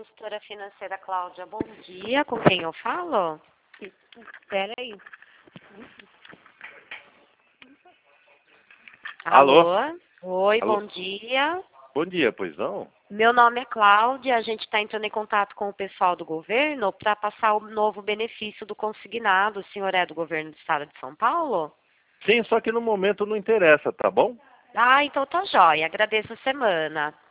consultora financeira Cláudia, bom dia. Com quem eu falo? Espera aí. Alô? Oi, Alô? bom dia. Bom dia, pois não? Meu nome é Cláudia, a gente está entrando em contato com o pessoal do governo para passar o novo benefício do consignado. O senhor é do governo do estado de São Paulo? Sim, só que no momento não interessa, tá bom? Ah, então tá jóia. Agradeço a semana.